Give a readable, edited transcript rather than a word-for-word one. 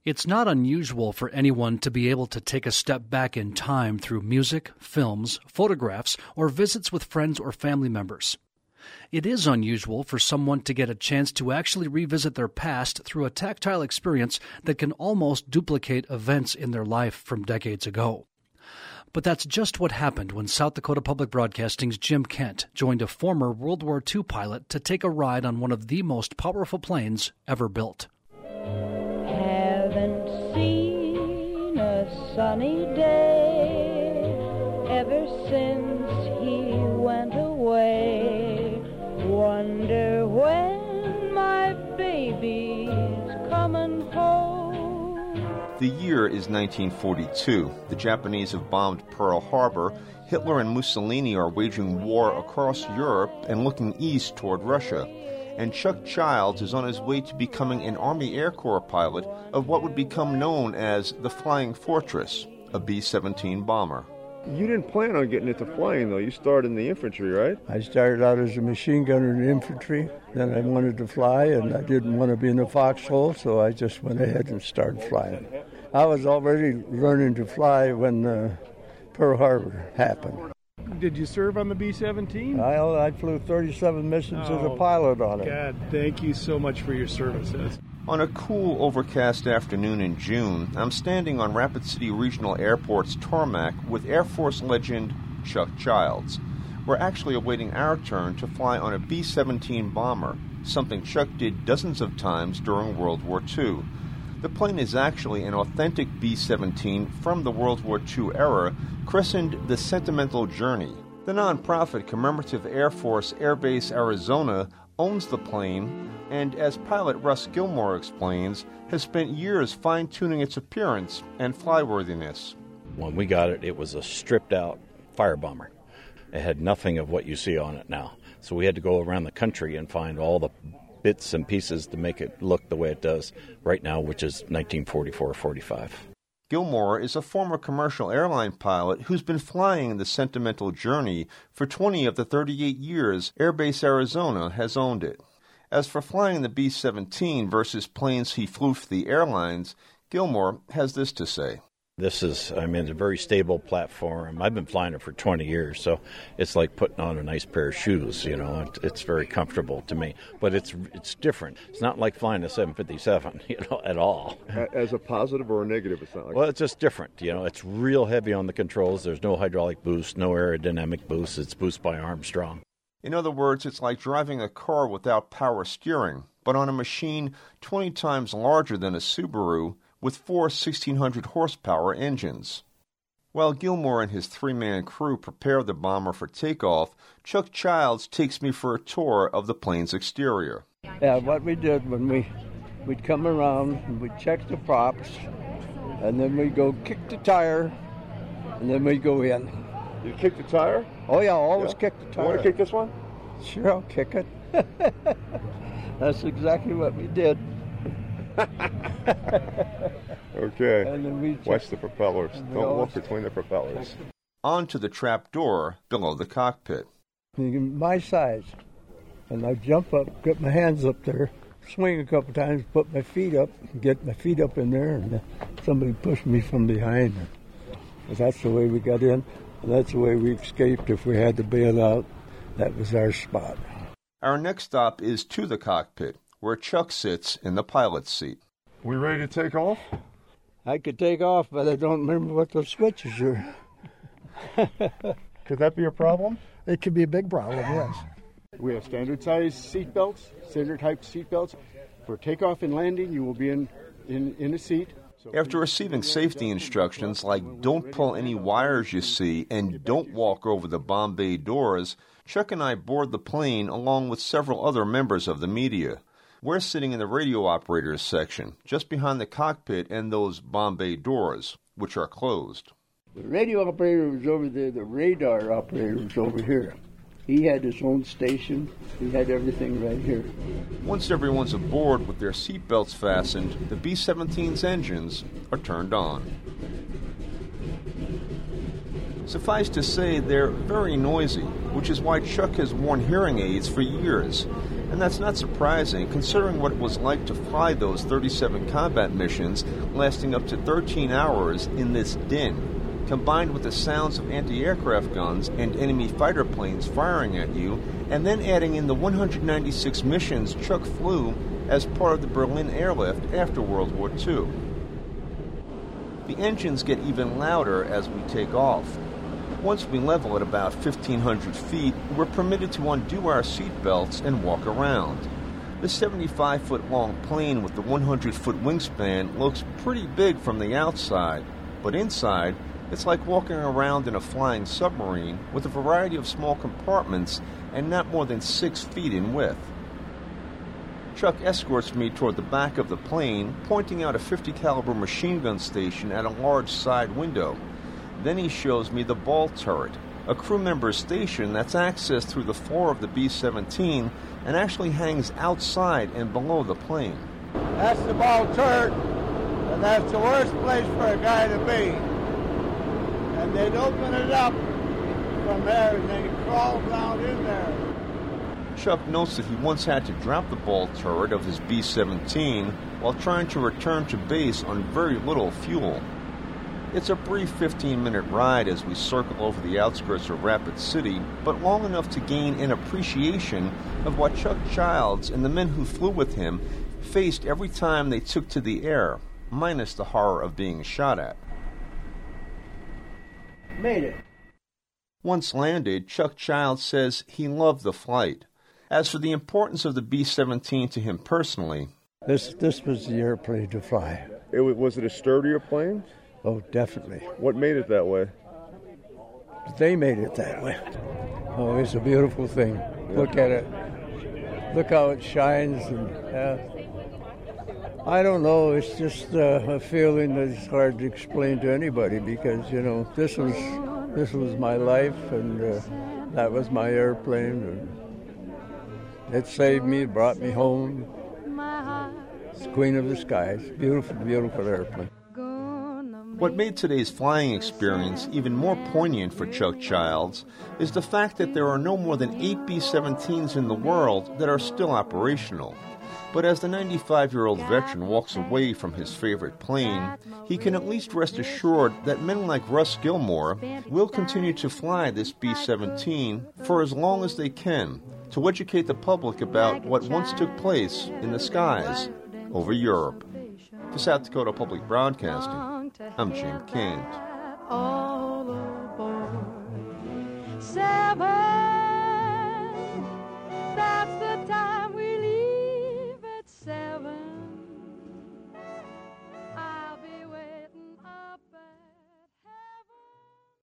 It's not unusual for anyone to be able to take a step back in time through music, films, photographs, or visits with friends or family members. It is unusual for someone to get a chance to actually revisit their past through a tactile experience that can almost duplicate events in their life from decades ago. But that's just what happened when South Dakota Public Broadcasting's Jim Kent joined a former World War II pilot to take a ride on one of the most powerful planes ever built. Haven't seen a sunny day ever since he went away. Wonder when my baby's coming home. The year is 1942. The Japanese have bombed Pearl Harbor. Hitler and Mussolini are waging war across Europe and looking east toward Russia. And Chuck Childs is on his way to becoming an Army Air Corps pilot of what would become known as the Flying Fortress, a B-17 bomber. You didn't plan on getting into flying, though. You started in the infantry, right? I started out as a machine gunner in the infantry. Then I wanted to fly, and I didn't want to be in a foxhole, so I just went ahead and started flying. I was already learning to fly when Pearl Harbor happened. Did you serve on the B-17? I flew 37 missions as a pilot on it. God, thank you so much for your services. On a cool, overcast afternoon in June, I'm standing on Rapid City Regional Airport's tarmac with Air Force legend Chuck Childs. We're actually awaiting our turn to fly on a B-17 bomber, something Chuck did dozens of times during World War II. The plane is actually an authentic B-17 from the World War II era, christened the Sentimental Journey. The nonprofit Commemorative Air Force Air Base Arizona owns the plane and, as pilot Russ Gilmore explains, has spent years fine-tuning its appearance and flyworthiness. When we got it, it was a stripped-out fire bomber. It had nothing of what you see on it now. So we had to go around the country and find all the bits and pieces to make it look the way it does right now, which is 1944-45. Gilmore is a former commercial airline pilot who's been flying the Sentimental Journey for 20 of the 38 years Air Base Arizona has owned it. As for flying the B-17 versus planes he flew for the airlines, Gilmore has this to say. This is, it's a very stable platform. I've been flying it for 20 years, so it's like putting on a nice pair of shoes, It's very comfortable to me. But it's different. It's not like flying a 757, at all. As a positive or a negative, it's not like... Well, it's just different, It's real heavy on the controls. There's no hydraulic boost, no aerodynamic boost. It's boost by Armstrong. In other words, it's like driving a car without power steering, but on a machine 20 times larger than a Subaru, with 4 1,600 horsepower engines. While Gilmore and his 3-man crew prepare the bomber for takeoff, Chuck Childs takes me for a tour of the plane's exterior. Yeah, what we did when we'd come around and we'd check the props, and then we'd go kick the tire, and then we'd go in. You kick the tire? Oh yeah, always kick the tire. You want to kick this one? Sure, I'll kick it. That's exactly what we did. Okay. And then we watch the propellers. Don't look between the propellers. On to the trap door below the cockpit. My size. And I jump up, get my hands up there, swing a couple times, put my feet up, get my feet up in there, and somebody pushed me from behind. That's the way we got in, and that's the way we escaped if we had to bail out. That was our spot. Our next stop is to the cockpit, where Chuck sits in the pilot's seat. We ready to take off? I could take off, but I don't remember what the switches are. Could that be a problem? It could be a big problem, yes. We have standard size seat belts, standard type seat belts. For takeoff and landing, you will be in a seat. After receiving safety instructions like don't pull any wires you see and don't walk over the bomb bay doors, Chuck and I board the plane along with several other members of the media. We're sitting in the radio operators section, just behind the cockpit and those bomb bay doors, which are closed. The radio operator was over there, the radar operator was over here. He had his own station. He had everything right here. Once everyone's aboard with their seatbelts fastened, the B-17's engines are turned on. Suffice to say, they're very noisy, which is why Chuck has worn hearing aids for years. And that's not surprising, considering what it was like to fly those 37 combat missions lasting up to 13 hours in this din, combined with the sounds of anti-aircraft guns and enemy fighter planes firing at you, and then adding in the 196 missions Chuck flew as part of the Berlin airlift after World War II. The engines get even louder as we take off. Once we level at about 1,500 feet, we're permitted to undo our seatbelts and walk around. The 75-foot-long plane with the 100-foot wingspan looks pretty big from the outside, but inside, it's like walking around in a flying submarine with a variety of small compartments and not more than 6 feet in width. Chuck escorts me toward the back of the plane, pointing out a .50 caliber machine gun station at a large side window. Then he shows me the ball turret, a crew member's station that's accessed through the floor of the B-17 and actually hangs outside and below the plane. That's the ball turret, and that's the worst place for a guy to be. And they'd open it up from there, and then he crawls down in there. Chuck notes that he once had to drop the ball turret of his B-17 while trying to return to base on very little fuel. It's a brief 15-minute ride as we circle over the outskirts of Rapid City, but long enough to gain an appreciation of what Chuck Childs and the men who flew with him faced every time they took to the air, minus the horror of being shot at. Made it. Once landed, Chuck Childs says he loved the flight. As for the importance of the B-17 to him personally, This was the airplane to fly. Was it a sturdier plane? Oh, definitely. What made it that way? They made it that way. Oh, it's a beautiful thing. Look at it. Look how it shines. And I don't know. It's just a feeling that's hard to explain to anybody because, you know, this was my life, and that was my airplane. And it saved me, it brought me home. It's Queen of the Skies. Beautiful, beautiful airplane. what made today's flying experience even more poignant for Chuck Childs is the fact that there are no more than 8 B-17s in the world that are still operational. But as the 95-year-old veteran walks away from his favorite plane, he can at least rest assured that men like Russ Gilmore will continue to fly this B-17 for as long as they can to educate the public about what once took place in the skies over Europe. For South Dakota Public Broadcasting, I'm Jim Kent. All aboard. 7